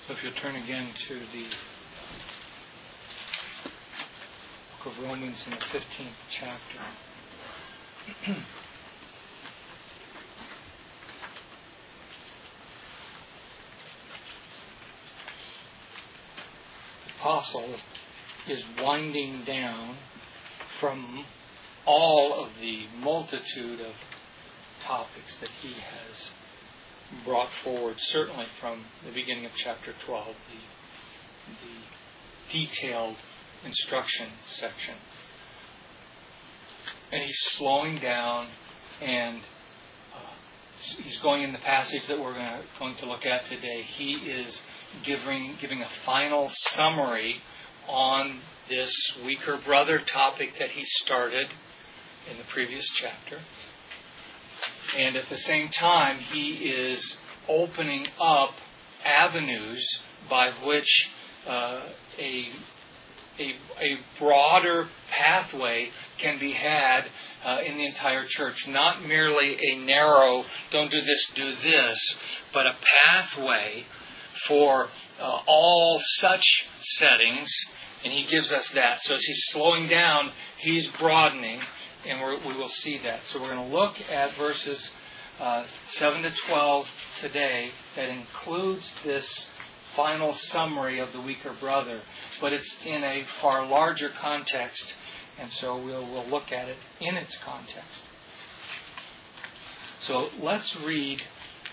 So if you'll turn again to the book of Romans in the 15th chapter. The apostle is winding down from all of the multitude of topics that he has brought forward, certainly from the beginning of chapter 12, the detailed instruction section. And he's slowing down, and he's going in the passage that we're going to look at today. He is giving a final summary on this weaker brother topic that he started in the previous chapter. And at the same time, he is opening up avenues by which a broader pathway can be had in the entire church. Not merely a narrow, don't do this, do this, but a pathway for all such settings. And he gives us that. So as he's slowing down, he's broadening. And we will see that. So we're going to look at verses 7 to 12 today. That includes this final summary of the weaker brother. But it's in a far larger context. And so we'll look at it in its context. So let's read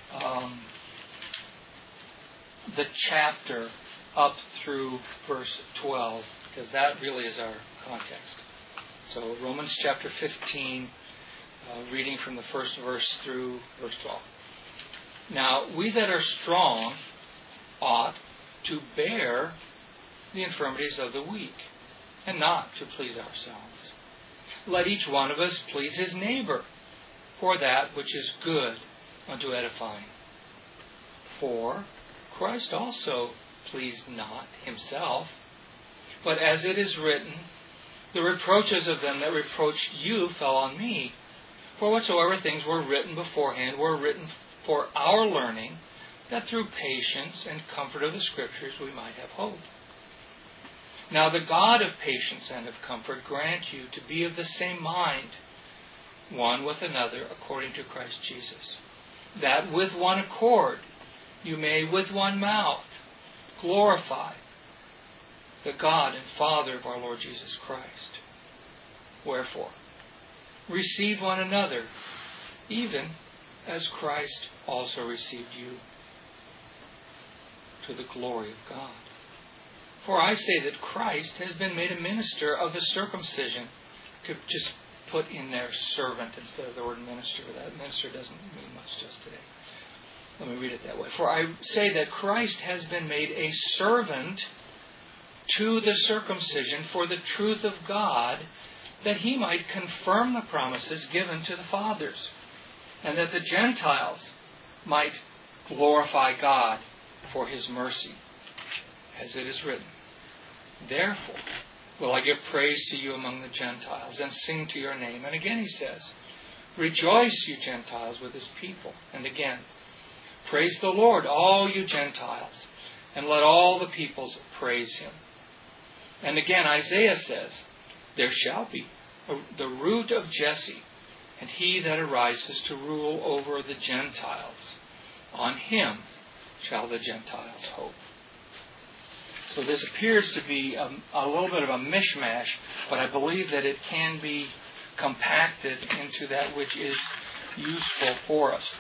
the chapter up through verse 12. Because that really is our context. So Romans chapter 15, reading from the first verse through verse 12. Now, we that are strong ought to bear the infirmities of the weak, and not to please ourselves. Let each one of us please his neighbor for that which is good unto edifying. For Christ also pleased not himself, but as it is written, the reproaches of them that reproached you fell on me. For whatsoever things were written beforehand were written for our learning, that through patience and comfort of the Scriptures we might have hope. Now the God of patience and of comfort grant you to be of the same mind, one with another, according to Christ Jesus, that with one accord you may with one mouth glorify the God and Father of our Lord Jesus Christ. Wherefore, receive one another, even as Christ also received you, to the glory of God. For I say that Christ has been made a minister of the circumcision. Could just put in there servant instead of the word minister. That minister doesn't mean much to us today. Let me read it that way. For I say that Christ has been made a servant to the circumcision for the truth of God, that he might confirm the promises given to the fathers, and that the Gentiles might glorify God for his mercy, as it is written, therefore will I give praise to you among the Gentiles, and sing to your name. And again he says, rejoice, you Gentiles, with his people. And again, praise the Lord, all you Gentiles, and let all the peoples praise him. And again, Isaiah says, there shall be the root of Jesse, and he that arises to rule over the Gentiles. On him shall the Gentiles hope. So this appears to be a little bit of a mishmash, but I believe that it can be compacted into that which is useful for us.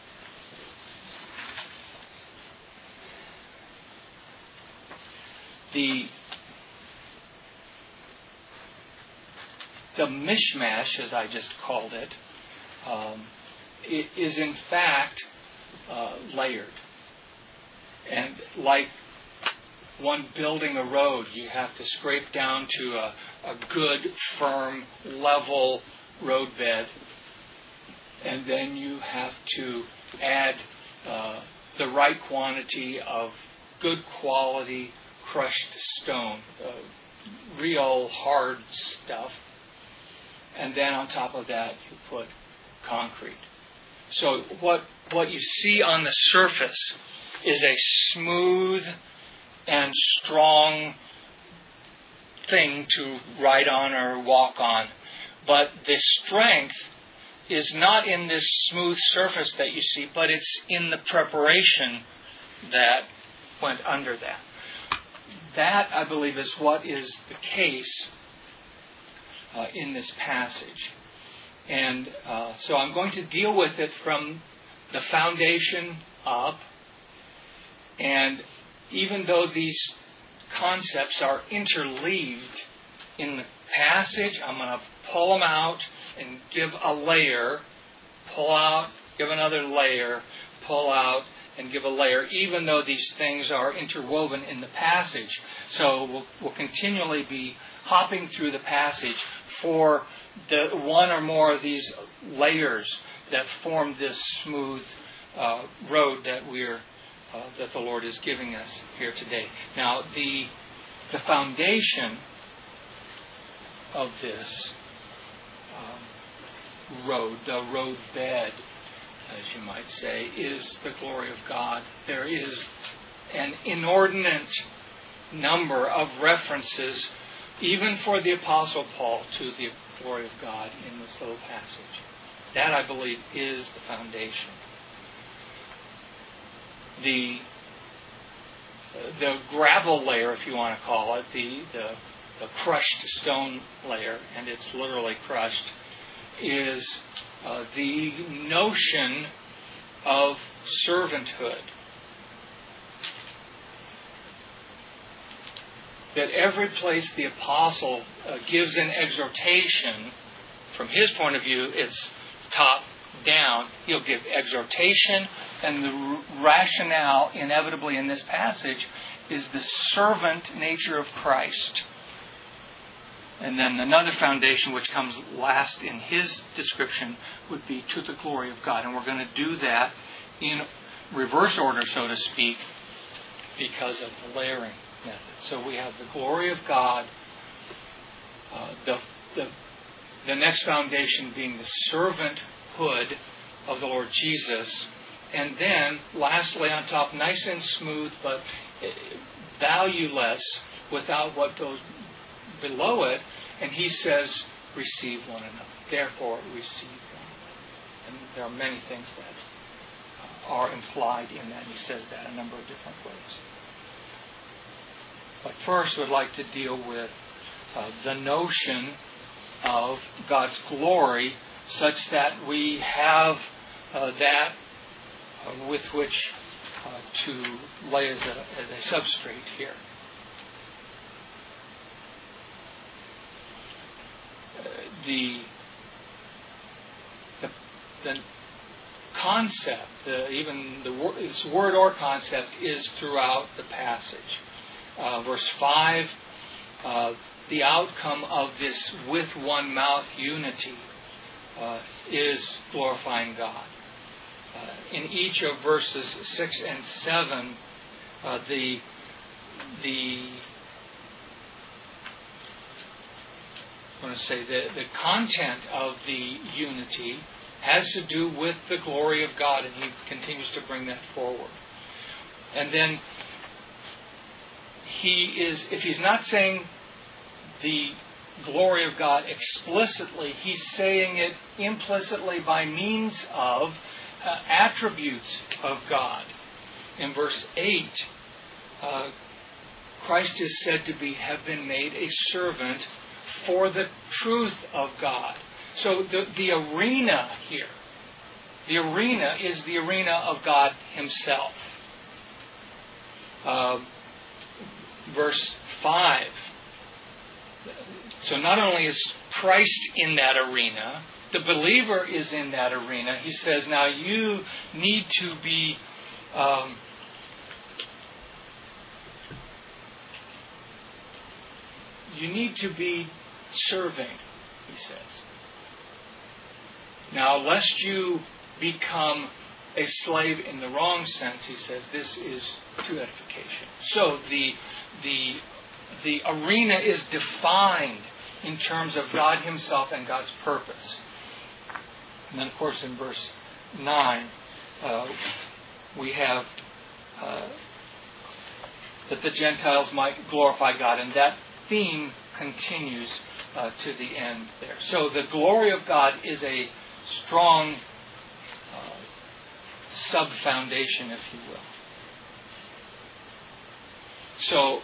The mishmash, as I just called it, is in fact layered. And like one building a road, you have to scrape down to a good, firm, level roadbed. And then you have to add the right quantity of good quality crushed stone, real hard stuff. And then on top of that, you put concrete. So what you see on the surface is a smooth and strong thing to ride on or walk on. But the strength is not in this smooth surface that you see, but it's in the preparation that went under that. That, I believe, is what is the case in this passage. And so I'm going to deal with it from the foundation up. And even though these concepts are interleaved in the passage, I'm going to pull them out and give a layer, pull out, give another layer, pull out, and give a layer, even though these things are interwoven in the passage. So we'll continually be hopping through the passage for the one or more of these layers that form this smooth road that that the Lord is giving us here today. Now, the foundation of this road, the road bed, as you might say, is the glory of God. There is an inordinate number of references, even for the Apostle Paul, to the glory of God in this little passage. That, I believe, is the foundation. The gravel layer, if you want to call it, the crushed stone layer, and it's literally crushed, is the notion of servanthood. That every place the apostle gives an exhortation, from his point of view, it's top down. He'll give exhortation, and the rationale inevitably in this passage is the servant nature of Christ. And then another foundation which comes last in his description would be to the glory of God. And we're going to do that in reverse order, so to speak, because of the layering method. So we have the glory of God, the next foundation being the servanthood of the Lord Jesus, and then lastly on top, nice and smooth but valueless without what goes below it, and he says, receive one another. Therefore, receive one. And there are many things that are implied in that. He says that a number of different ways. But first, we'd like to deal with the notion of God's glory, such that we have that with which to lay as a substrate here. The concept, this word or concept, is throughout the passage. Verse 5, the outcome of this with one mouth unity is glorifying God. In each of verses 6 and 7, the content of the unity has to do with the glory of God, and he continues to bring that forward. And then if he's not saying the glory of God explicitly, he's saying it implicitly by means of attributes of God. In verse 8, Christ is said to have been made a servant for the truth of God. So the arena here, the arena is the arena of God himself. Verse 5. So not only is Christ in that arena, the believer is in that arena. He says, now you need to be serving, he says. Now, lest you become a slave in the wrong sense, he says, this is to edification. So the arena is defined in terms of God himself and God's purpose. And then, of course, in verse 9, we have that the Gentiles might glorify God. And that theme continues to the end there. So the glory of God is a strong sub-foundation, if you will. So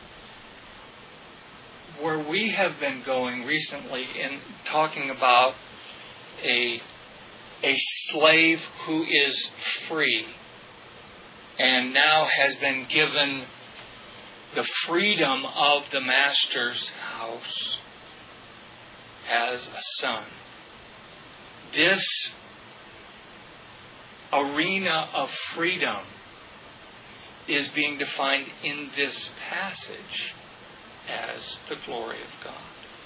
where we have been going recently in talking about a slave who is free and now has been given the freedom of the master's house as a son. This arena of freedom is being defined in this passage as the glory of God.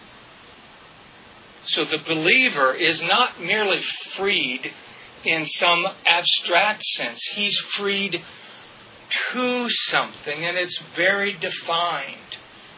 So the believer is not merely freed in some abstract sense. He's freed to something, and it's very defined.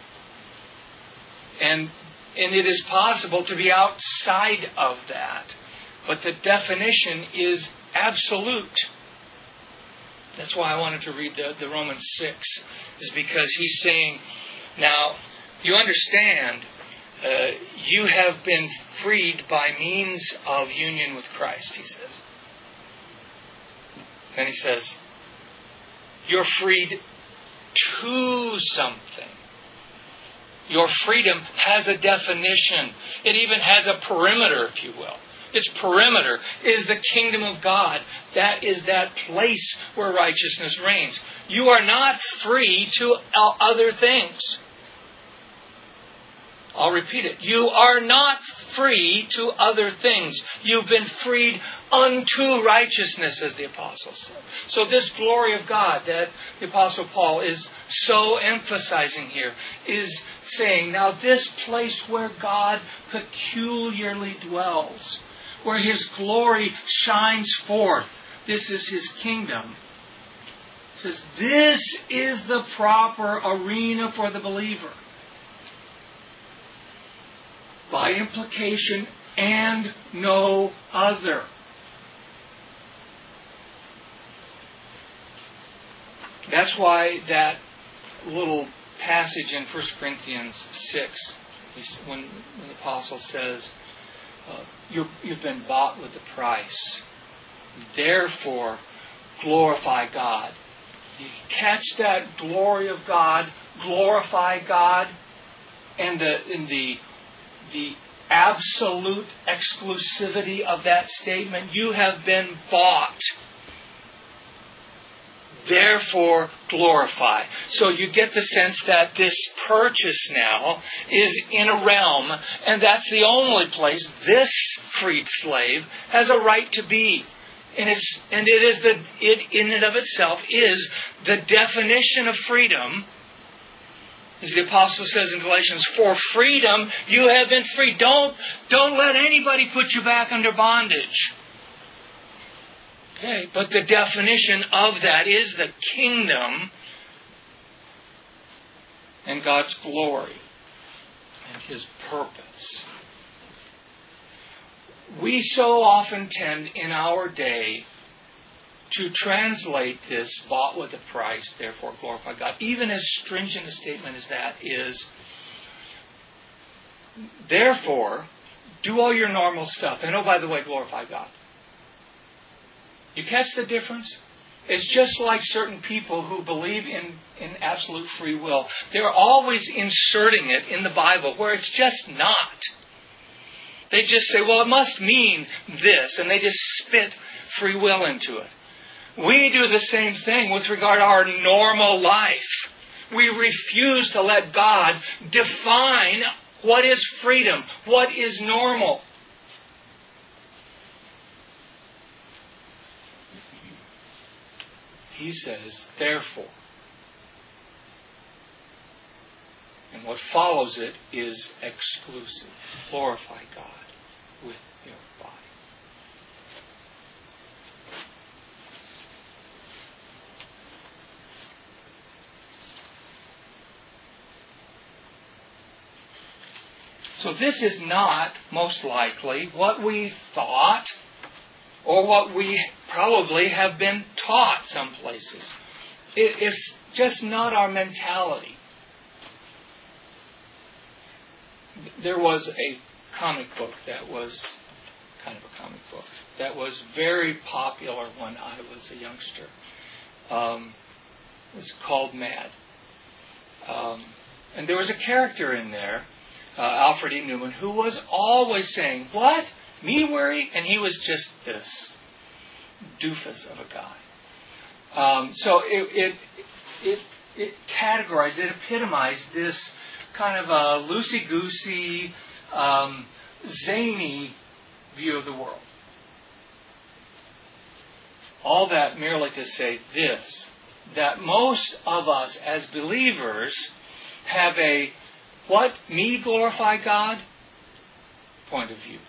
And it is possible to be outside of that. But the definition is absolute. That's why I wanted to read the Romans 6, is because he's saying, now, you understand, you have been freed by means of union with Christ, he says. Then he says, you're freed to something. Your freedom has a definition. It even has a perimeter, if you will. Its perimeter is the kingdom of God. That is that place where righteousness reigns. You are not free to other things. I'll repeat it. You are not free to other things. You've been freed unto righteousness, as the Apostle said. So this glory of God that the Apostle Paul is so emphasizing here is saying, now this place where God peculiarly dwells, where His glory shines forth, this is His kingdom. It says, this is the proper arena for the believer. By implication, and no other. That's why that little passage in 1 Corinthians 6, when the Apostle says, you've been bought with a price. Therefore, glorify God. You catch that glory of God, glorify God, and the absolute exclusivity of that statement. You have been bought. Therefore, glorify. So you get the sense that this purchase now is in a realm, and that's the only place this freed slave has a right to be. And it in and of itself is the definition of freedom. As the Apostle says in Galatians, for freedom you have been free. Don't let anybody put you back under bondage. Okay, but the definition of that is the kingdom and God's glory and His purpose. We so often tend in our day to translate this, bought with a price, therefore glorify God. Even as stringent a statement as that is, therefore, do all your normal stuff. And oh, by the way, glorify God. You catch the difference? It's just like certain people who believe in absolute free will. They're always inserting it in the Bible where it's just not. They just say, well, it must mean this, and they just spit free will into it. We do the same thing with regard to our normal life. We refuse to let God define what is freedom, what is normal. He says, therefore. And what follows it is exclusive. Glorify God with your body. So this is not, most likely, what we thought or what we probably have been taught some places. it's just not our mentality. There was a comic book that was kind of a comic book that was very popular when I was a youngster. It was called Mad. And there was a character in there, Alfred E. Newman, who was always saying, "What? Me worry?" And he was just this doofus of a guy. So it categorized, it epitomized this kind of a loosey-goosey, zany view of the world. All that merely to say this, that most of us as believers have a what? Me glorify God point of view.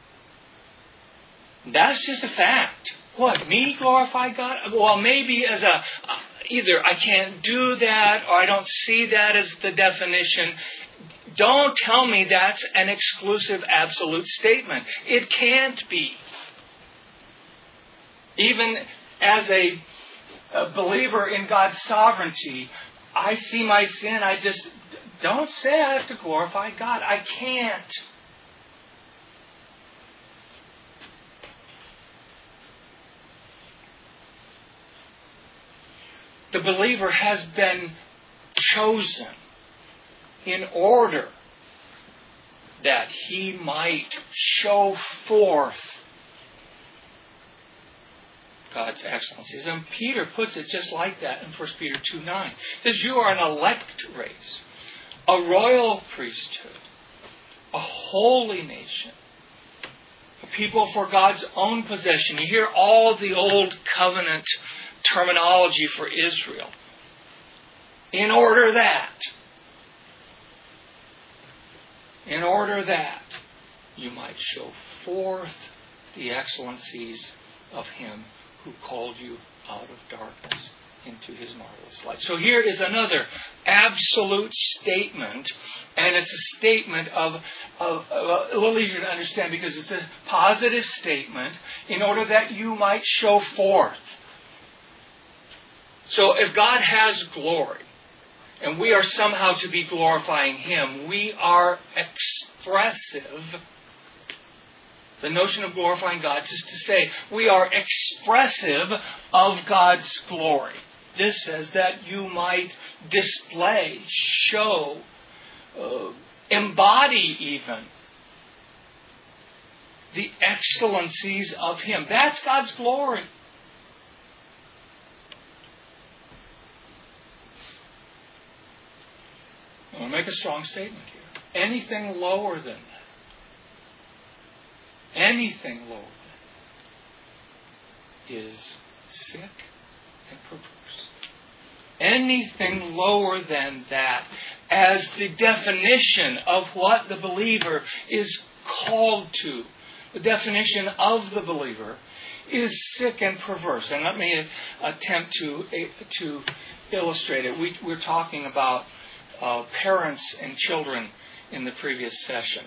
That's just a fact. What? Me glorify God? Well, maybe as a either I can't do that or I don't see that as the definition. Don't tell me that's an exclusive, absolute statement. It can't be. Even as a believer in God's sovereignty, I see my sin. I just don't say I have to glorify God. I can't. The believer has been chosen in order that he might show forth God's excellencies. And Peter puts it just like that in 1 Peter 2:9. It says, "You are an elect race, a royal priesthood, a holy nation, a people for God's own possession." You hear all the old covenant terminology for Israel. In order that you might show forth the excellencies of Him who called you out of darkness into His marvelous light. So here is another absolute statement, and it's a statement of a little easier to understand because it's a positive statement in order that you might show forth. So if God has glory, and we are somehow to be glorifying Him, we are expressive. The notion of glorifying God is to say we are expressive of God's glory. This says that you might display, show, embody even the excellencies of Him. That's God's glory. I want to make a strong statement here. Anything lower than that is sick and perverse. Anything lower than that as the definition of what the believer is called to, the definition of the believer, is sick and perverse. And let me attempt to illustrate it. We're talking about parents and children in the previous session.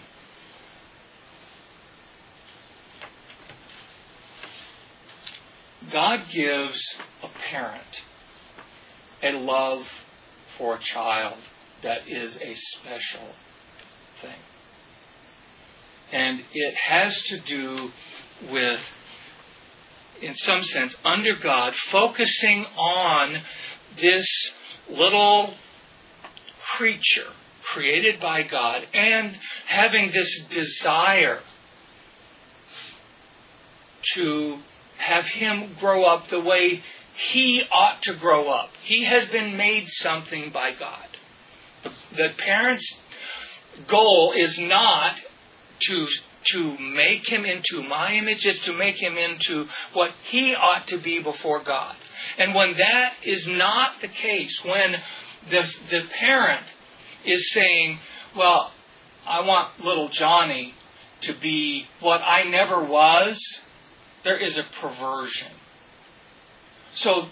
God gives a parent a love for a child that is a special thing. And it has to do with, in some sense, under God, focusing on this little creature created by God and having this desire to have him grow up the way he ought to grow up. He has been made something by God. The parent's goal is not to make him into my image, it's to make him into what he ought to be before God. And when that is not the case, when the parent is saying, well, I want little Johnny to be what I never was, there is a perversion. So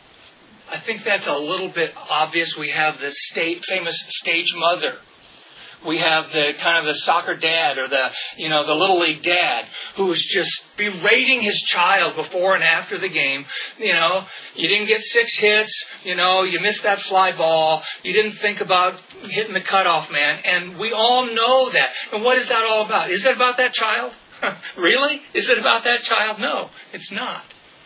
I think that's a little bit obvious. We have the famous stage mother We have the kind of the soccer dad or the little league dad who's just berating his child before and after the game. You didn't get 6 hits. You missed that fly ball. You didn't think about hitting the cutoff man. And we all know that. And what is that all about? Is it about that child? Really? Is it about that child? No, it's not.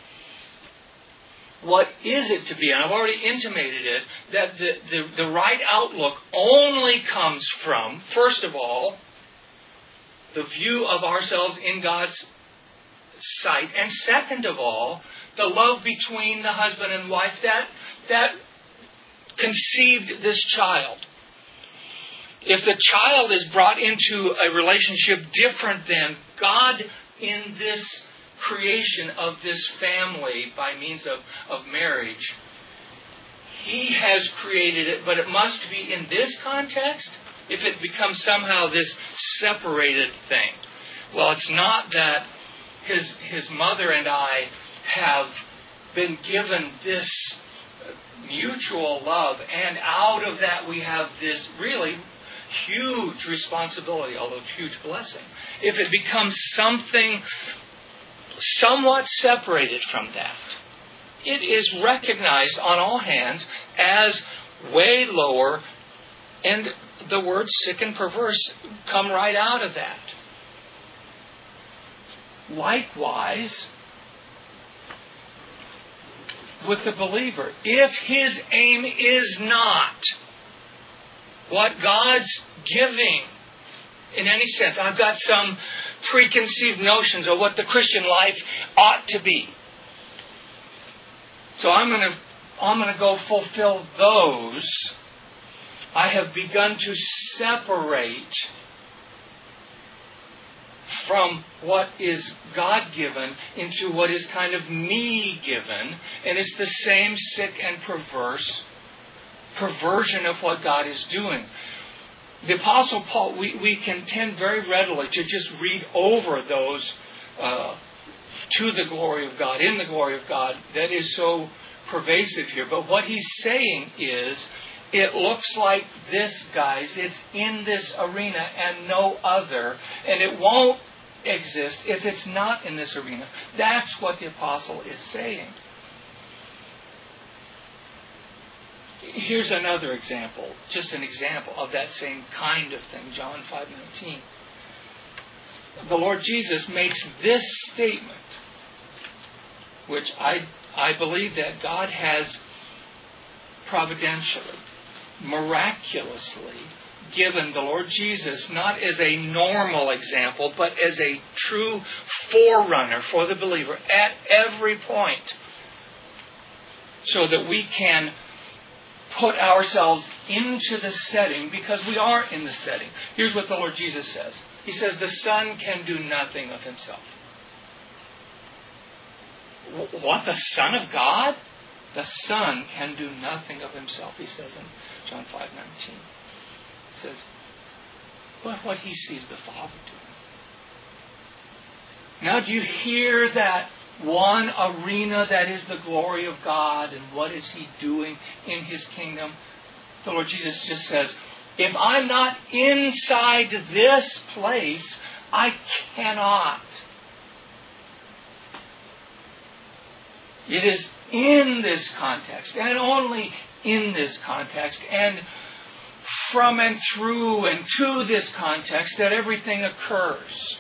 What is it to be? And I've already intimated it, that the right outlook only comes from, first of all, the view of ourselves in God's sight. And second of all, the love between the husband and wife that conceived this child. If the child is brought into a relationship different than God in this creation of this family by means of marriage, He has created it, but it must be in this context. If it becomes somehow this separated thing, well, it's not that his mother and I have been given this mutual love, and out of that we have this really huge responsibility, although huge blessing. If it becomes something somewhat separated from that, it is recognized on all hands as way lower, and the words sick and perverse come right out of that. Likewise, with the believer, if his aim is not what God's giving in any sense, I've got some preconceived notions of what the Christian life ought to be, so I'm going to go fulfill those. I have begun to separate from what is God-given into what is kind of me-given, and it's the same sick and perverse perversion of what God is doing. The Apostle Paul, we can tend very readily to just read over those to the glory of God, in the glory of God. That is so pervasive here. But what he's saying is, it looks like this, guys. It's in this arena and no other. And it won't exist if it's not in this arena. That's what the Apostle is saying. Here's another example, just an example of that same kind of thing, John 5:19. The Lord Jesus makes this statement, which I believe that God has providentially, miraculously given the Lord Jesus not as a normal example, but as a true forerunner for the believer at every point, so that we can put ourselves into the setting, because we are in the setting. Here's what the Lord Jesus says. He says, the Son can do nothing of Himself. What? The Son of God? The Son can do nothing of Himself, He says in John 5:19. He says, but what He sees the Father doing. Now, do you hear that one arena that is the glory of God, and what is He doing in His kingdom? The Lord Jesus just says, if I'm not inside this place, I cannot. It is in this context, and only in this context, and from and through and to this context, that everything occurs.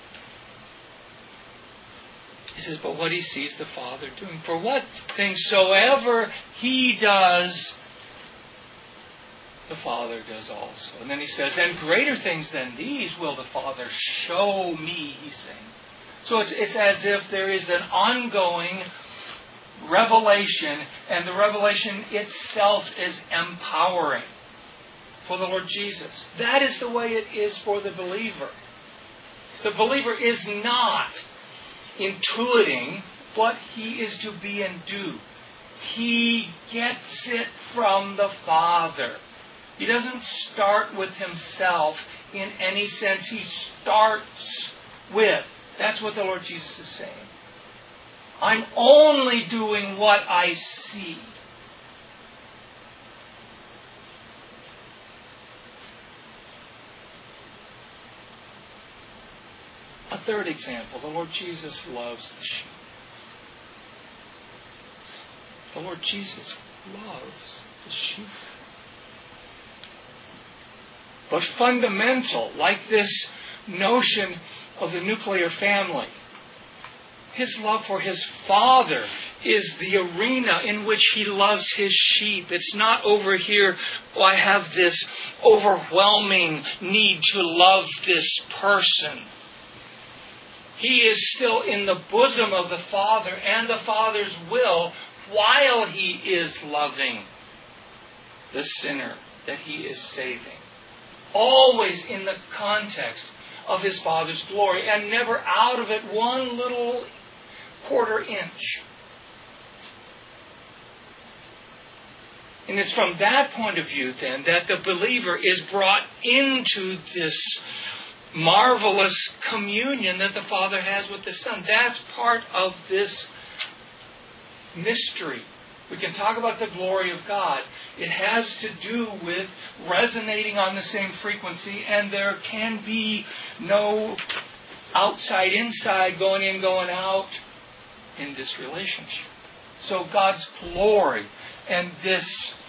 He says, but what He sees the Father doing. For what things soever He does, the Father does also. And then He says, and greater things than these will the Father show me, He's saying. So it's as if there is an ongoing revelation, and the revelation itself is empowering for the Lord Jesus. That is the way it is for the believer. The believer is not intuiting what he is to be and do. He gets it from the Father. He doesn't start with himself in any sense. He starts with. That's what the Lord Jesus is saying. I'm only doing what I see. A third example, the Lord Jesus loves the sheep. The Lord Jesus loves the sheep. But fundamental, like this notion of the nuclear family, His love for His Father is the arena in which He loves His sheep. It's not over here, oh, I have this overwhelming need to love this person. He is still in the bosom of the Father and the Father's will while He is loving the sinner that He is saving. Always in the context of His Father's glory, and never out of it one little quarter inch. And it's from that point of view, then, that the believer is brought into this marvelous communion that the Father has with the Son. That's part of this mystery. We can talk about the glory of God. It has to do with resonating on the same frequency, and there can be no outside, inside, going in, going out in this relationship. So God's glory and this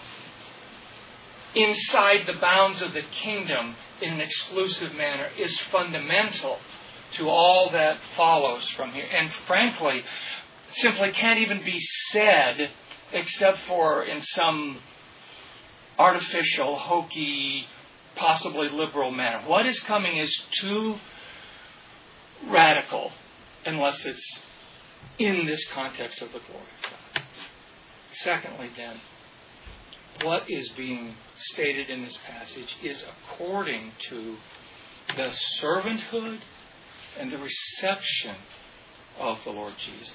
inside the bounds of the kingdom in an exclusive manner is fundamental to all that follows from here. And frankly, simply can't even be said except for in some artificial, hokey, possibly liberal manner. What is coming is too radical unless it's in this context of the glory of God. Secondly, then, what is being stated in this passage is according to the servanthood and the reception of the Lord Jesus.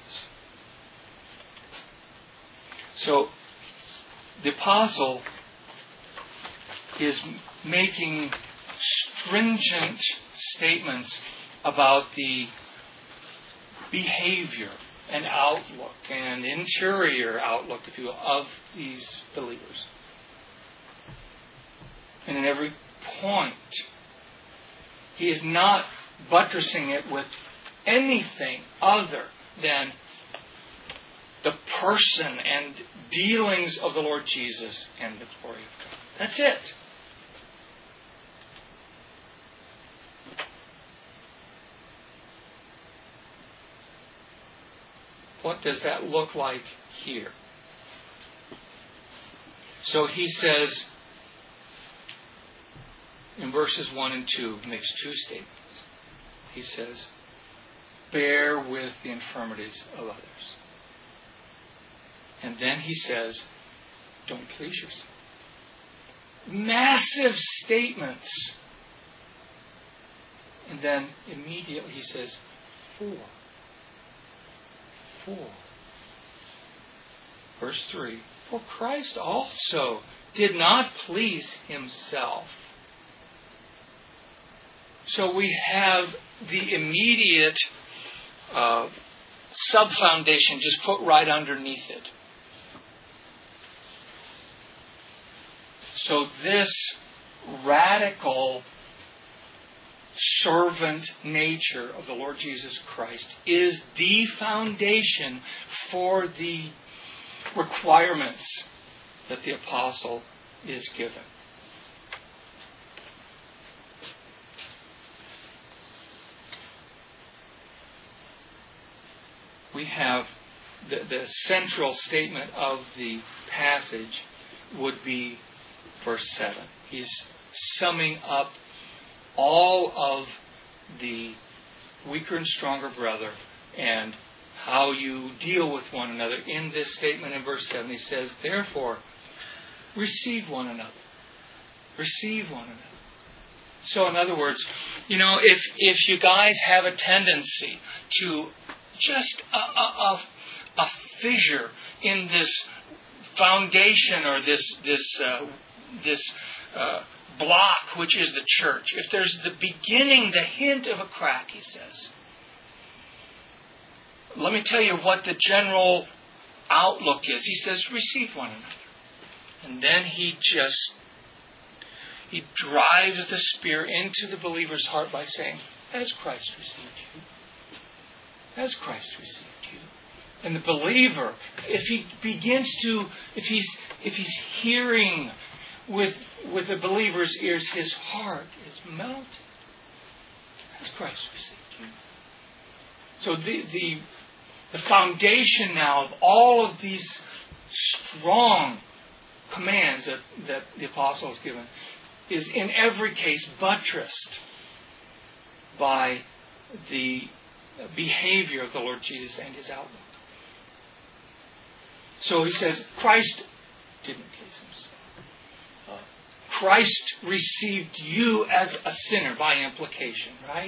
So, the apostle is making stringent statements about the behavior and outlook and interior outlook, if you will, of these believers. And in every point, he is not buttressing it with anything other than the person and dealings of the Lord Jesus and the glory of God. That's it. What does that look like here? So he says in verses 1 and 2, he makes two statements. He says, bear with the infirmities of others. And then he says, don't please yourself. Massive statements. And then immediately he says, for. Verse 3, for Christ also did not please himself. So we have the immediate sub-foundation just put right underneath it. So this radical servant nature of the Lord Jesus Christ is the foundation for the requirements that the apostle is given. We have the central statement of the passage would be verse 7. He's summing up all of the weaker and stronger brother and how you deal with one another. In this statement in verse 7, he says, therefore, receive one another. Receive one another. So in other words, if you guys have a tendency to just a fissure in this foundation or this block, which is the church. If there's the beginning, the hint of a crack, he says, let me tell you what the general outlook is. He says, receive one another. And then he drives the spear into the believer's heart by saying, as Christ received you. As Christ received you. And the believer, if he's hearing with the believer's ears, his heart is melted as Christ received you. So the foundation now of all of these strong commands that the apostle has given is in every case buttressed by the behavior of the Lord Jesus and his outlook. So he says, Christ didn't please himself. Christ received you as a sinner by implication, right?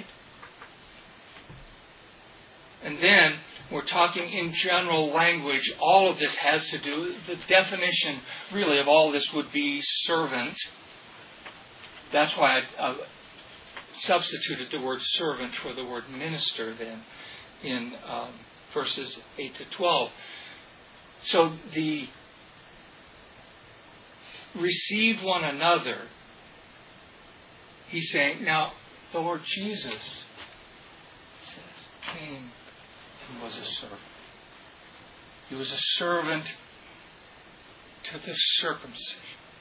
And then we're talking in general language. All of this has to do, the definition really of all this would be servant. That's why I substituted the word servant for the word minister then in verses 8 to 12. So the receive one another, he's saying, now the Lord Jesus says, came and was a servant. He was a servant to the circumcision.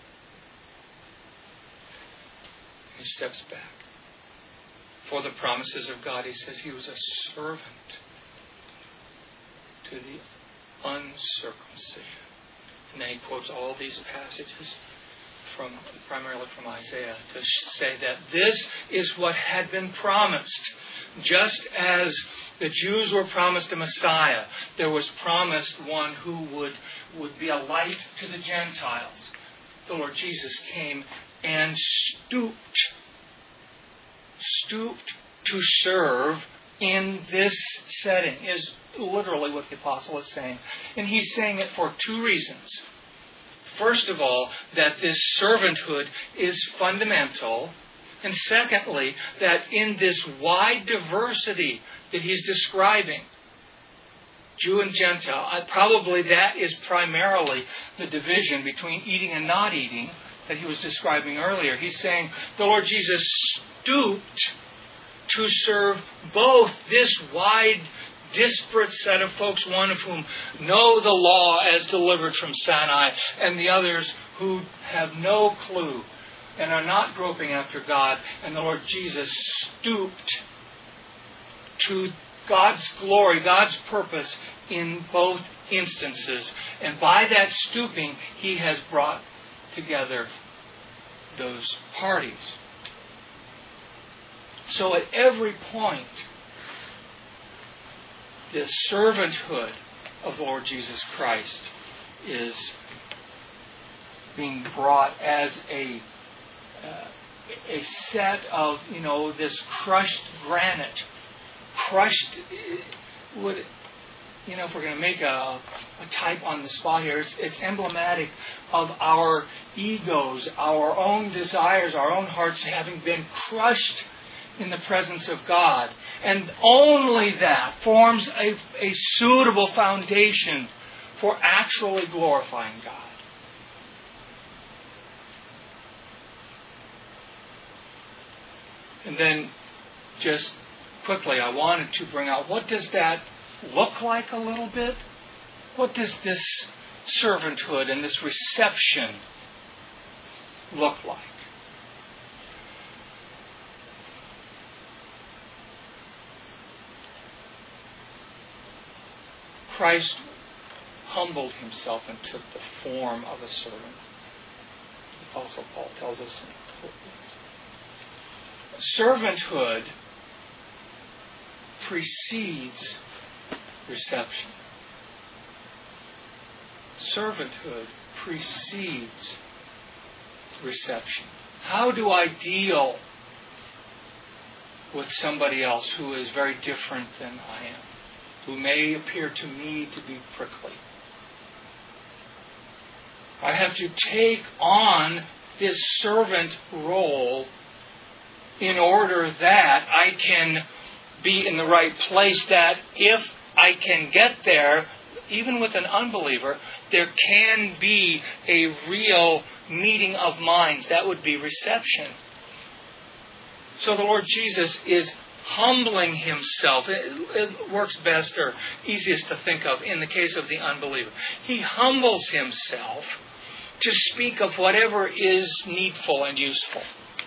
He steps back. For the promises of God, he says he was a servant to the uncircumcision. And then he quotes all these passages primarily from Isaiah to say that this is what had been promised. Just as the Jews were promised a Messiah, there was promised one who would be a light to the Gentiles. The Lord Jesus came and stooped to serve in this setting, is literally what the apostle is saying. And he's saying it for two reasons. First of all, that this servanthood is fundamental. And secondly, that in this wide diversity that he's describing, Jew and Gentile, probably that is primarily the division between eating and not eating that he was describing earlier. He's saying the Lord Jesus stooped to serve both this wide, disparate set of folks, one of whom know the law as delivered from Sinai, and the others who have no clue and are not groping after God. And the Lord Jesus stooped to God's glory, God's purpose in both instances. And by that stooping, he has brought together those parties. So at every point, the servanthood of the Lord Jesus Christ is being brought as a set of, this crushed granite. Crushed would, if we're going to make a type on the spot here, it's emblematic of our egos, our own desires, our own hearts having been crushed in the presence of God. And only that forms a suitable foundation for actually glorifying God. And then, just quickly, I wanted to bring out, what does that look like a little bit? What does this servanthood and this reception look like? Christ humbled himself and took the form of a servant. The Apostle Paul tells us in Philippians. Servanthood precedes reception. Servanthood precedes reception. How do I deal with somebody else who is very different than I am, who may appear to me to be prickly? I have to take on this servant role in order that I can be in the right place, that if I can get there, even with an unbeliever, there can be a real meeting of minds. That would be reception. So the Lord Jesus is humbling himself. It works best or easiest to think of in the case of the unbeliever. He humbles himself to speak of whatever is needful and useful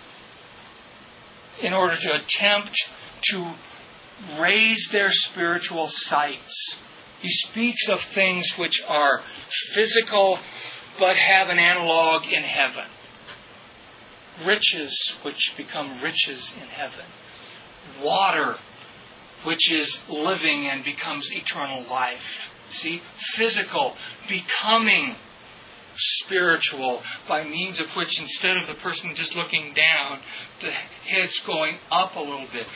in order to attempt to raise their spiritual sights. He speaks of things which are physical but have an analog in heaven. Riches which become riches in heaven. Water which is living and becomes eternal life. See? Physical becoming spiritual by means of which, instead of the person just looking down, the head's going up a little bit.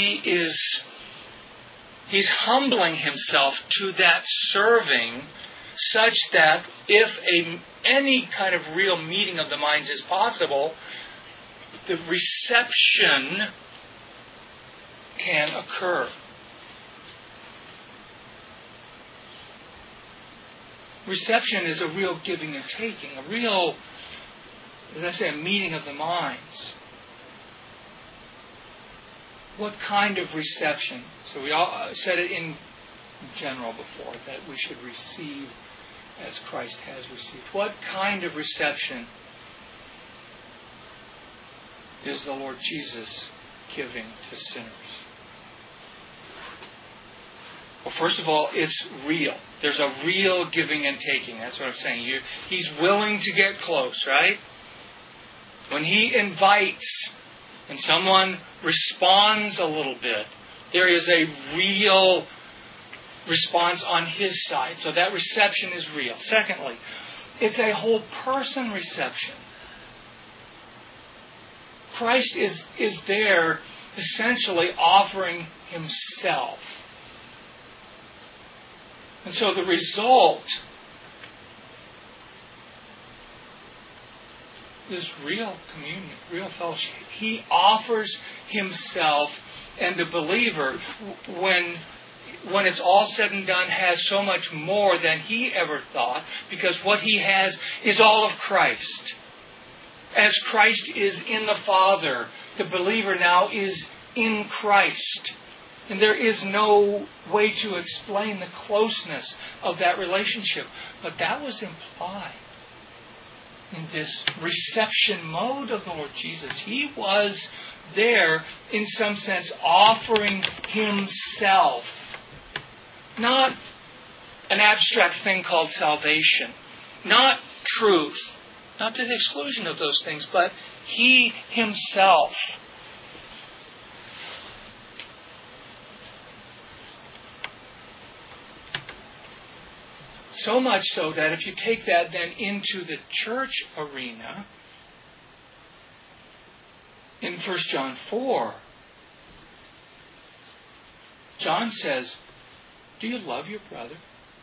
He's humbling himself to that serving, such that if any kind of real meeting of the minds is possible, the reception can occur. Reception is a real giving and taking, a real, as I say, a meeting of the minds. What kind of reception? So we all said it in general before, that we should receive as Christ has received. What kind of reception is the Lord Jesus giving to sinners? Well, first of all, it's real. There's a real giving and taking. That's what I'm saying. He's willing to get close, right? When he invites and someone responds a little bit, there is a real response on his side. So that reception is real. Secondly, it's a whole person reception. Christ is there essentially offering himself. And so the result is real communion, real fellowship. He offers himself, and the believer, when it's all said and done, has so much more than he ever thought, because what he has is all of Christ. As Christ is in the Father, the believer now is in Christ. And there is no way to explain the closeness of that relationship. But that was implied in this reception mode of the Lord Jesus. He was there, in some sense, offering himself. Not an abstract thing called salvation. Not truth. Not to the exclusion of those things, but he himself. So much so that if you take that then into the church arena, in 1 John 4, John says, do you love your brother?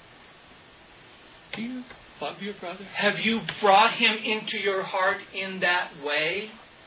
Do you love your brother? Have you brought him into your heart in that way?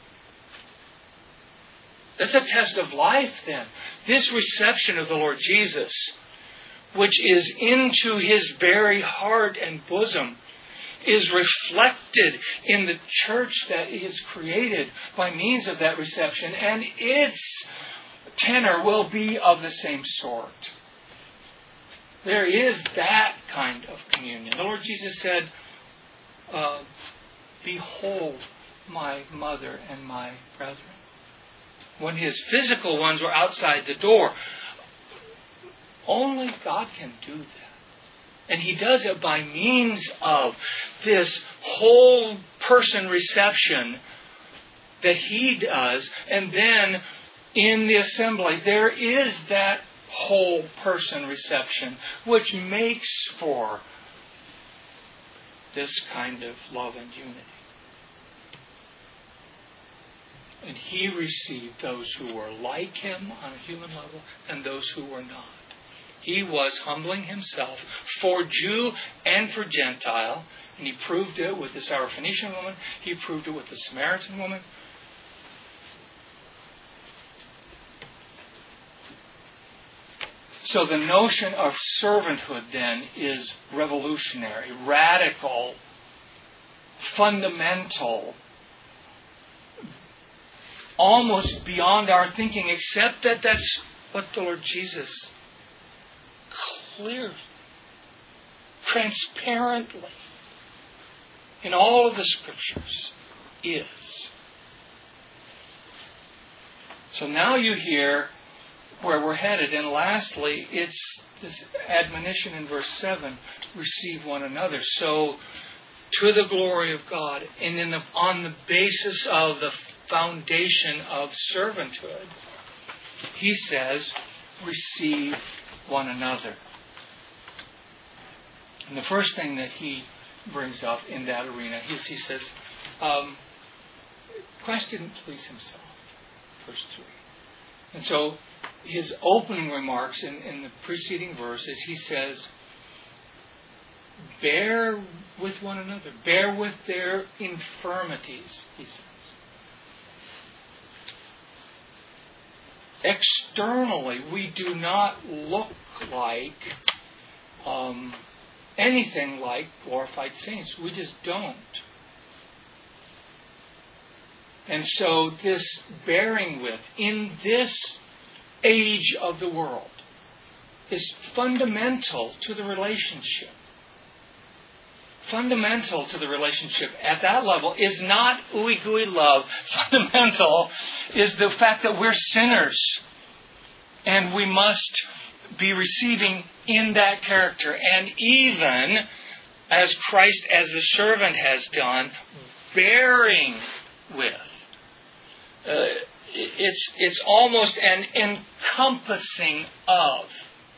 That's a test of life then. This reception of the Lord Jesus, which is into his very heart and bosom, is reflected in the church that is created by means of that reception, and its tenor will be of the same sort. There is that kind of communion. The Lord Jesus said, behold my mother and my brethren. When his physical ones were outside the door, only God can do that. And he does it by means of this whole person reception that he does. And then in the assembly, there is that whole person reception, which makes for this kind of love and unity. And he received those who were like him on a human level and those who were not. He was humbling himself for Jew and for Gentile, and he proved it with the Syrophoenician woman. He proved it with the Samaritan woman. So the notion of servanthood then is revolutionary, radical, fundamental, almost beyond our thinking, except that that's what the Lord Jesus clearly, transparently, in all of the Scriptures is. So now you hear where we're headed. And lastly, it's this admonition in verse 7, receive one another. So, to the glory of God, and on the basis of the foundation of servanthood, he says, receive one another. And the first thing that he brings up in that arena is he says, Christ didn't please himself. Verse 3. And so his opening remarks in the preceding verse is he says, bear with one another. Bear with their infirmities, he says. Externally, we do not look like anything like glorified saints. We just don't. And so this bearing with, in this age of the world, is fundamental to the relationship. Fundamental to the relationship at that level is not ooey gooey love. Fundamental is the fact that we're sinners. And we must be receiving in that character. And even as Christ, as the servant has done, bearing with. It's almost an encompassing of.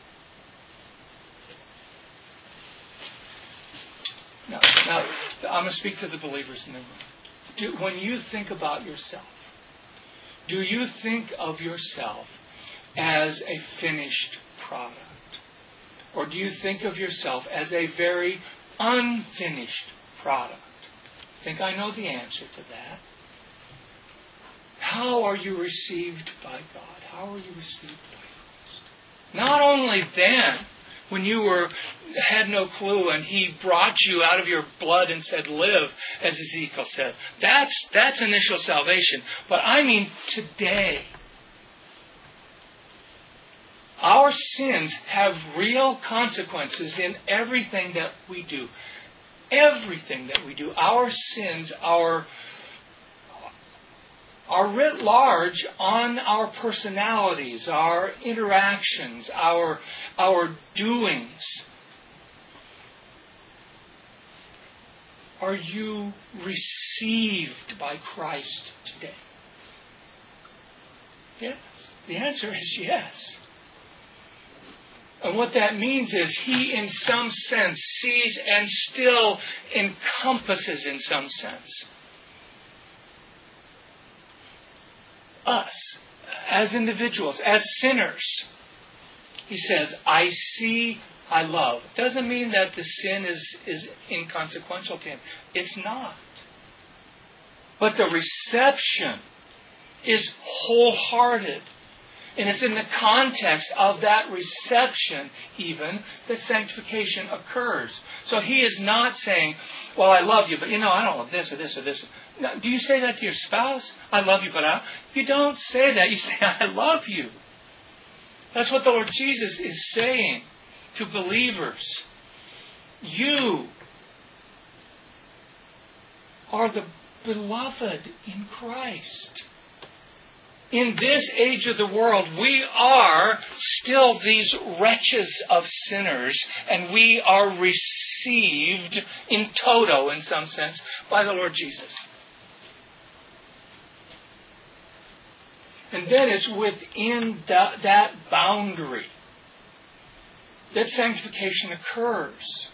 Now I'm going to speak to the believers in the room. When you think about yourself, do you think of yourself as a finished product? Or do you think of yourself as a very unfinished product? I think I know the answer to that. How are you received by God? How are you received by Christ? Not only then, when you had no clue and He brought you out of your blood and said, live, as Ezekiel says. That's initial salvation. But I mean today. Our sins have real consequences in everything that we do. Everything that we do. Our sins are writ large on our personalities, our interactions, our doings. Are you received by Christ today? Yes. The answer is yes. And what that means is He, in some sense, sees and still encompasses, in some sense, us as individuals, as sinners. He says, I see, I love. Doesn't mean that the sin is inconsequential to Him. It's not. But the reception is wholehearted. And it's in the context of that reception, even, that sanctification occurs. So He is not saying, well, I love you, but I don't love this or this or this. Now, do you say that to your spouse? I love you, but you don't say that. You say, I love you. That's what the Lord Jesus is saying to believers. You are the beloved in Christ. In this age of the world, we are still these wretches of sinners, and we are received in toto, in some sense, by the Lord Jesus. And then it's within that boundary that sanctification occurs.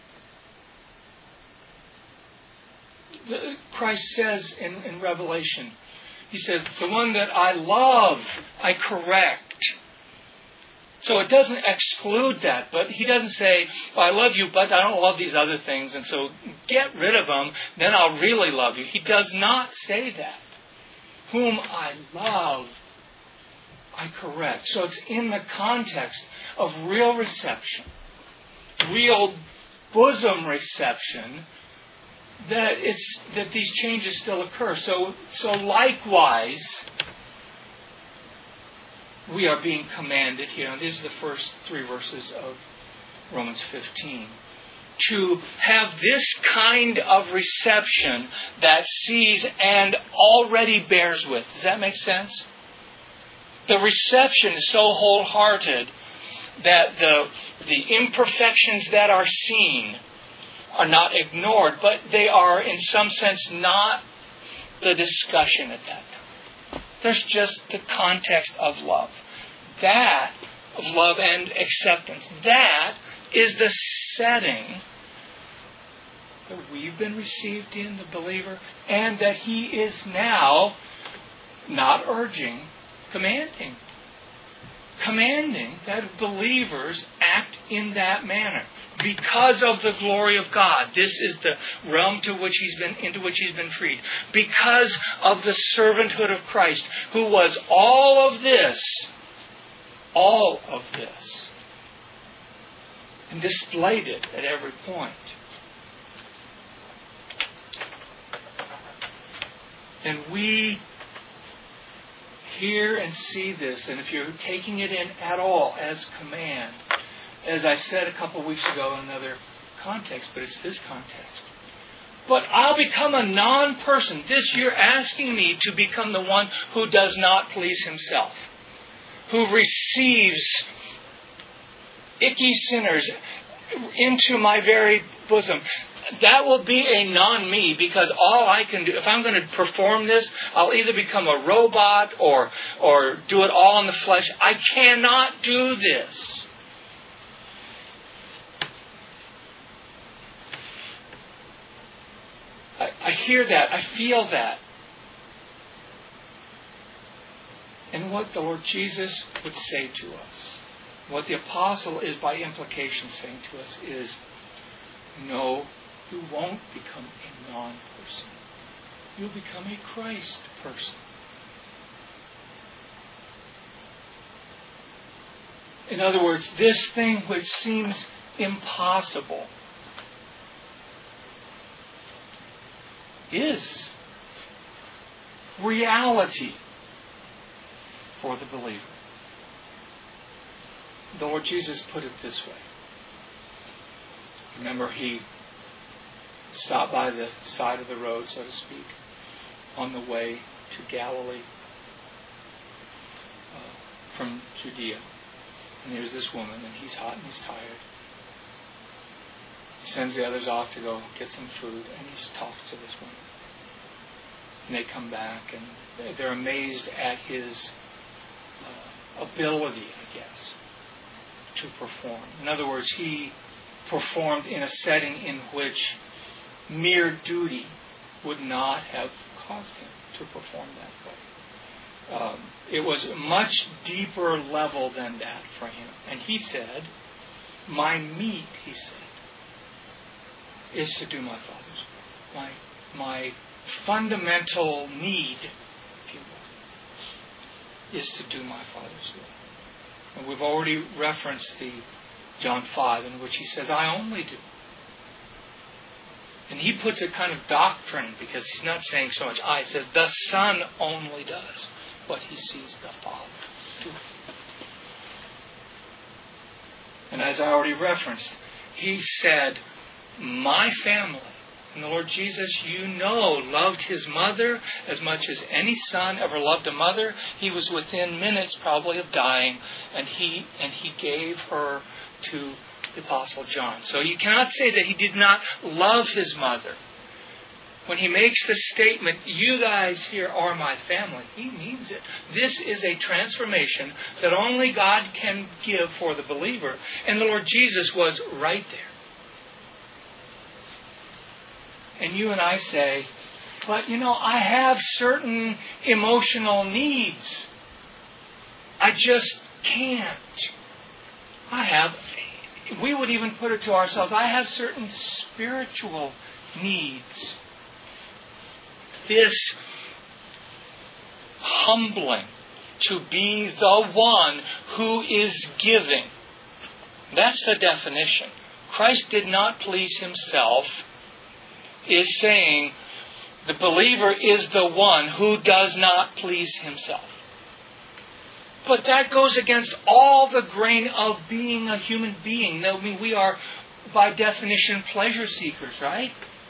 Christ says in Revelation, He says, the one that I love, I correct. So it doesn't exclude that, but He doesn't say, I love you, but I don't love these other things, and so get rid of them, then I'll really love you. He does not say that. Whom I love, I correct. So it's in the context of real reception, real bosom reception, that these changes still occur. So likewise, we are being commanded here, and these are the first 3 verses of Romans 15, to have this kind of reception that sees and already bears with. Does that make sense? The reception is so wholehearted that the imperfections that are seen are not ignored, but they are in some sense not the discussion at that time. There's just the context of love. That, of love and acceptance, that is the setting that we've been received in, the believer, and that he is now not urging, commanding. Commanding that believers act in that manner because of the glory of God. This is the realm into which he's been freed. Because of the servanthood of Christ, who was all of this, and displayed it at every point. And we hear and see this, and if you're taking it in at all as command, as I said a couple of weeks ago in another context, but it's this context. But I'll become a non-person. You're asking me to become the one who does not please himself, who receives icky sinners into my very bosom. That will be a non-me, because all I can do, if I'm going to perform this, I'll either become a robot or do it all in the flesh. I cannot do this. I hear that. I feel that. And what the Lord Jesus would say to us, what the apostle is by implication saying to us is, no, you won't become a non-person. You'll become a Christ person. In other words, this thing which seems impossible is reality for the believer. The Lord Jesus put it this way. Remember, he stopped by the side of the road, so to speak, on the way to Galilee from Judea. And there's this woman, and he's hot and he's tired. He sends the others off to go get some food, and he talks to this woman. And they come back, and they're amazed at his ability, I guess, to perform. In other words, he performed in a setting in which mere duty would not have caused him to perform that way. It was a much deeper level than that for him. And he said, my meat, he said, is to do my Father's will. My fundamental need, if you will, is to do my Father's will. And we've already referenced the John 5, in which he says, I only do. And he puts a kind of doctrine, because he's not saying so much I. He says, the Son only does what he sees the Father do. And as I already referenced, he said, my family, and the Lord Jesus, loved his mother as much as any son ever loved a mother. He was within minutes probably of dying, and he gave her to the Apostle John. So you cannot say that he did not love his mother. When he makes the statement, you guys here are my family, he means it. This is a transformation that only God can give for the believer. And the Lord Jesus was right there. And you and I say, but I have certain emotional needs. I just can't. We would even put it to ourselves, I have certain spiritual needs. This humbling to be the one who is giving. That's the definition. Christ did not please himself is saying the believer is the one who does not please himself. But that goes against all the grain of being a human being. I mean, we are, by definition, pleasure seekers, right?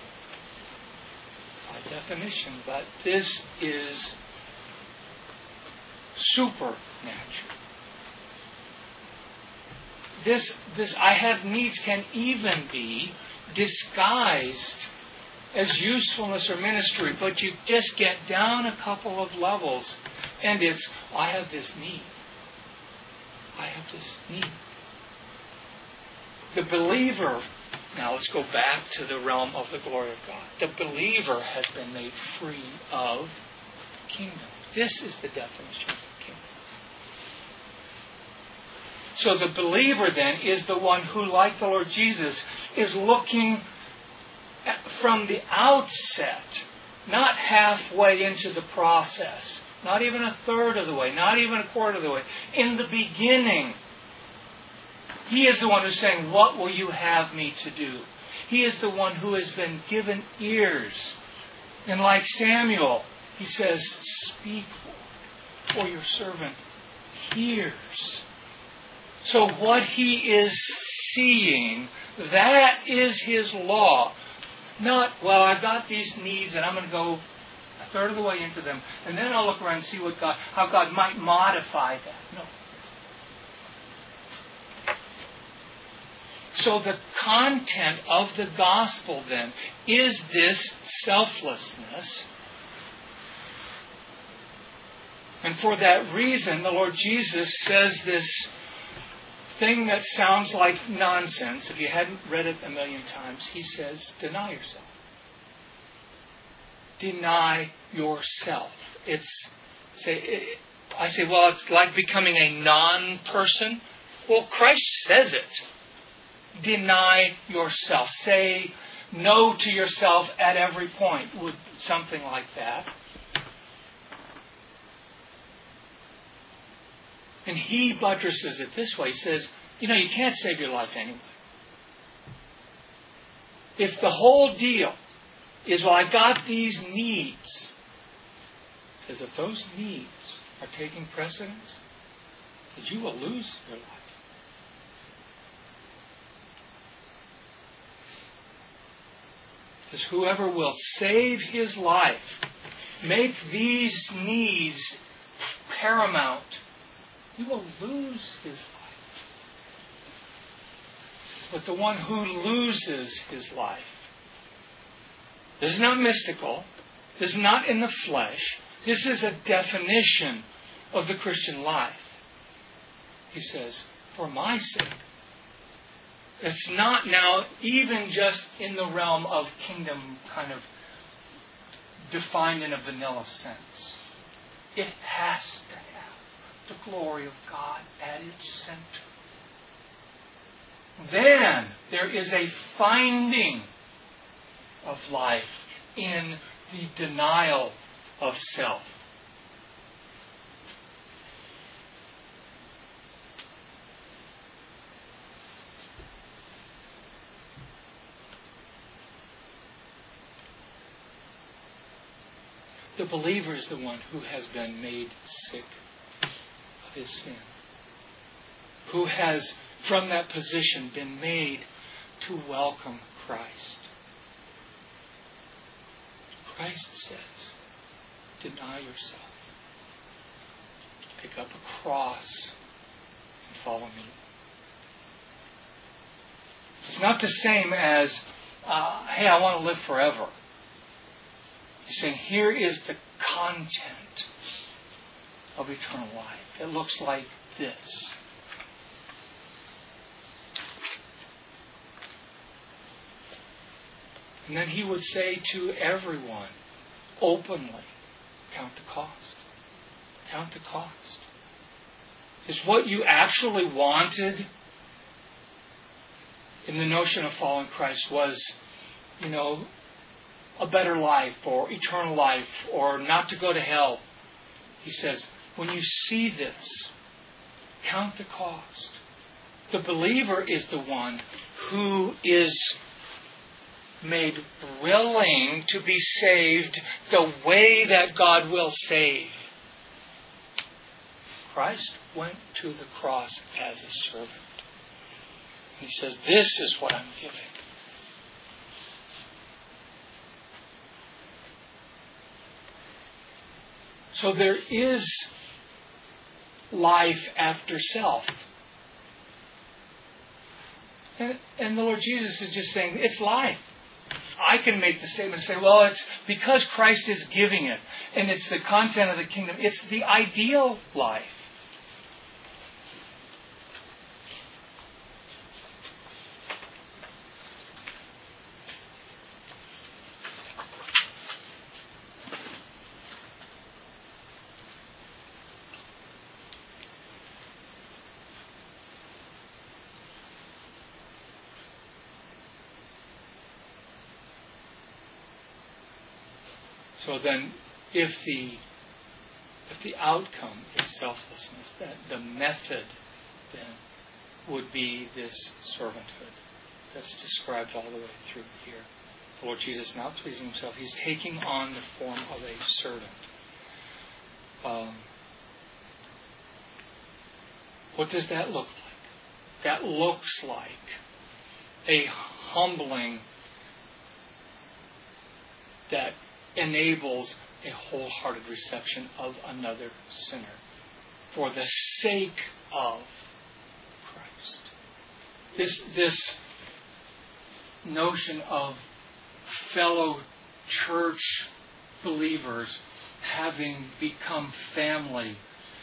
By definition. But this is supernatural. This I have needs can even be disguised as usefulness or ministry, but you just get down a couple of levels and it's, I have this need. I have this need. The believer, now let's go back to the realm of the glory of God. The believer has been made free of kingdom. This is the definition of the kingdom. So the believer then is the one who, like the Lord Jesus, is looking from the outset, not halfway into the process, not even a third of the way, not even a quarter of the way. In the beginning, He is the one who's saying, what will you have me to do? He is the one who has been given ears. And like Samuel, He says, speak, for your servant hears. So what He is seeing, that is His law. Not, well, I've got these needs and I'm going to go a third of the way into them, and then I'll look around and see how God might modify that. No. So the content of the gospel then is this selflessness. And for that reason, the Lord Jesus says this thing that sounds like nonsense. If you hadn't read it a million times, He says, deny yourself. Deny yourself. I say, well, it's like becoming a non-person. Well, Christ says it. Deny yourself. Say no to yourself at every point. Would something like that. And He buttresses it this way. He says, you can't save your life anyway. If the whole deal is, well, I've got these needs. He says, if those needs are taking precedence, that you will lose your life. Because whoever will save his life, make these needs paramount, he will lose his life. But the one who loses his life, this is not mystical, this is not in the flesh, this is a definition of the Christian life. He says, for my sake. It's not now even just in the realm of kingdom kind of defined in a vanilla sense. It has to have the glory of God at its center. Then there is a finding of life in the denial of self. The believer is the one who has been made sick of his sin. Who has, from that position, been made to welcome Christ. Christ says, deny yourself. Pick up a cross and follow me. It's not the same as, hey, I want to live forever. He's saying, here is the content of eternal life. It looks like this. And then he would say to everyone, openly, count the cost. Count the cost. Is what you actually wanted in the notion of following Christ was, a better life or eternal life or not to go to hell. He says, when you see this, count the cost. The believer is the one who is made willing to be saved the way that God will save. Christ went to the cross as a servant. He says, this is what I'm giving. So there is life after self. And the Lord Jesus is just saying, it's life. I can make the statement and say, well, it's because Christ is giving it, and it's the content of the kingdom. It's the ideal life. So then, if the outcome is selflessness, that the method then would be this servanthood that's described all the way through here. The Lord Jesus now pleasing Himself, He's taking on the form of a servant. What does that look like? That looks like a humbling that enables a wholehearted reception of another sinner for the sake of Christ. This notion of fellow church believers having become family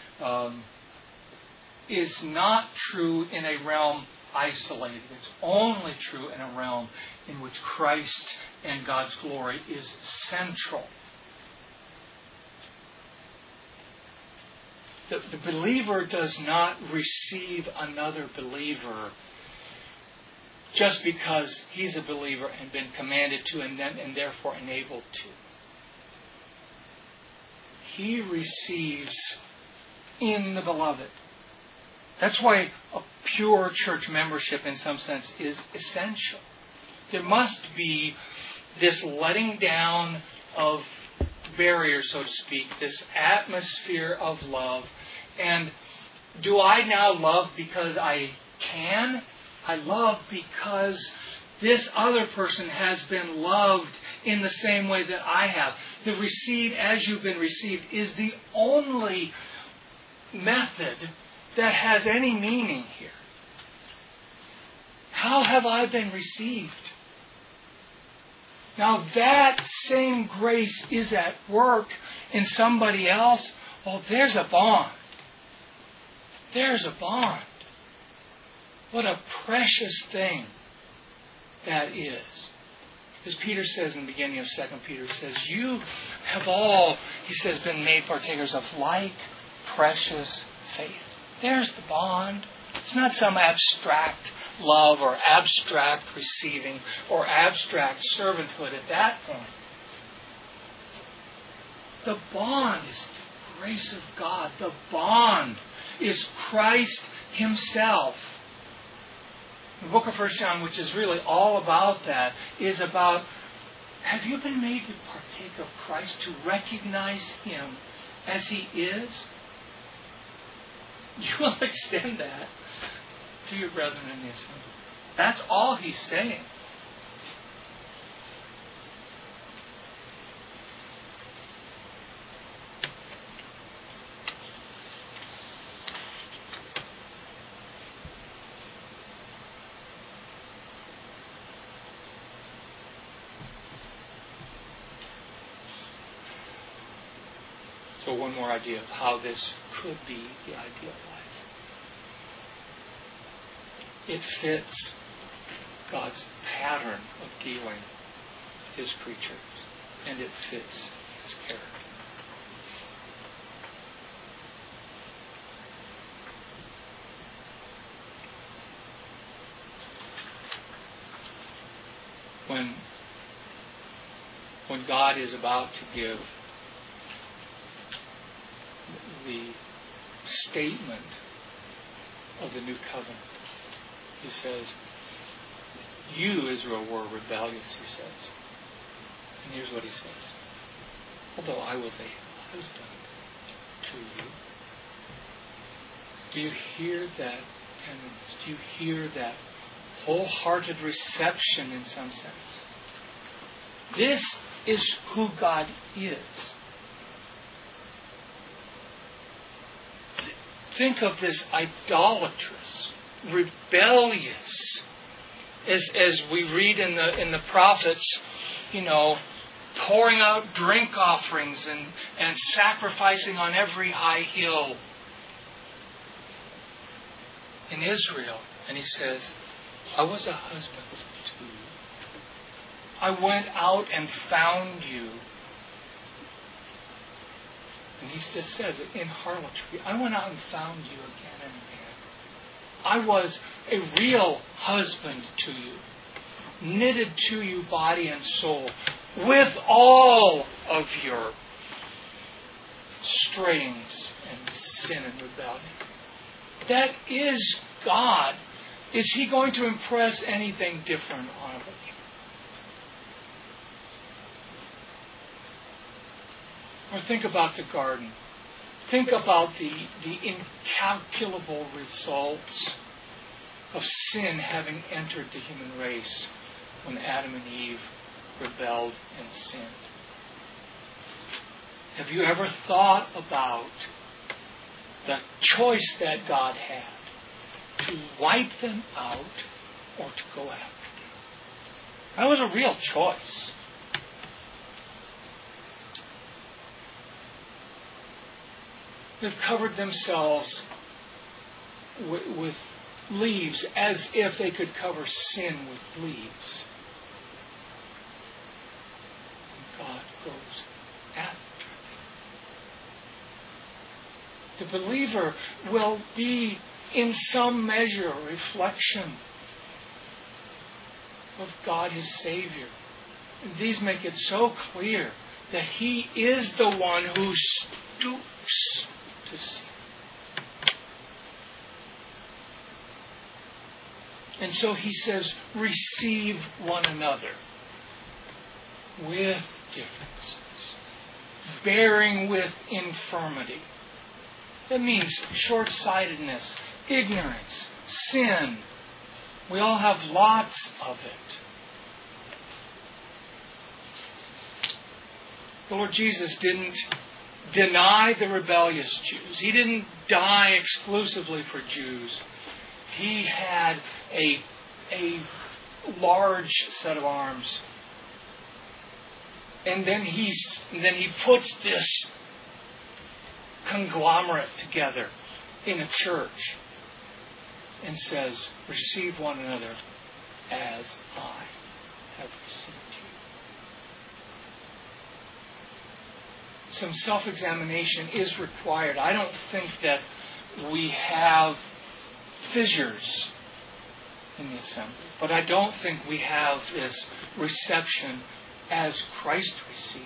is not true in a realm isolated. It's only true in a realm in which Christ and God's glory is central. The believer does not receive another believer just because he's a believer and been commanded to and therefore enabled to. He receives in the beloved. That's why a pure church membership in some sense is essential. There must be this letting down of barriers, so to speak, this atmosphere of love. And do I now love because I can? I love because this other person has been loved in the same way that I have. The receive as you've been received is the only method that has any meaning here. How have I been received? Now that same grace is at work in somebody else. Oh, there's a bond. There's a bond. What a precious thing that is. As Peter says in the beginning of 2 Peter, he says, you have all, he says, been made partakers of like precious faith. There's the bond. It's not some abstract love or abstract receiving or abstract servanthood at that point. The bond is the grace of God. The bond is Christ Himself. The book of 1 John, which is really all about that, is about, have you been made to partake of Christ, to recognize Him as He is? You will extend that to your brethren in the assembly. That's all he's saying. So one more idea of how this could be the ideal life. It fits God's pattern of dealing with His creatures, and it fits His character. When God is about to give the statement of the new covenant, He says, You, Israel, were rebellious, he says. And here's what he says. Although I was a husband to you. Do you hear that tenderness? Do you hear that wholehearted reception in some sense? This is who God is. Think of this idolatrous, rebellious, as we read in the prophets, pouring out drink offerings and sacrificing on every high hill in Israel. And he says, I was a husband to you. I went out and found you. And he just says it in harlotry. I went out and found you again and again. I was a real husband to you, knitted to you body and soul, with all of your strayings and sin and rebellion. That is God. Is He going to impress anything different on us? Or think about the garden. Think about the incalculable results of sin having entered the human race when Adam and Eve rebelled and sinned. Have you ever thought about the choice that God had to wipe them out or to go after them? That was a real choice. They've covered themselves with leaves as if they could cover sin with leaves. And God goes after them. The believer will be in some measure a reflection of God, His Savior. And these make it so clear that He is the one who stoops to see. And so He says, receive one another with differences, bearing with infirmity. That means short-sightedness, ignorance, sin. We all have lots of it. The Lord Jesus didn't deny the rebellious Jews. He didn't die exclusively for Jews. He had a large set of arms. And then he puts this conglomerate together in a church and says, receive one another as I have received you. Some self-examination is required. I don't think that we have fissures in the assembly, but I don't think we have this reception as Christ received.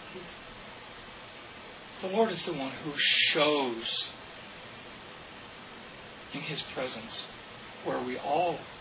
The Lord is the one who shows in His presence where we all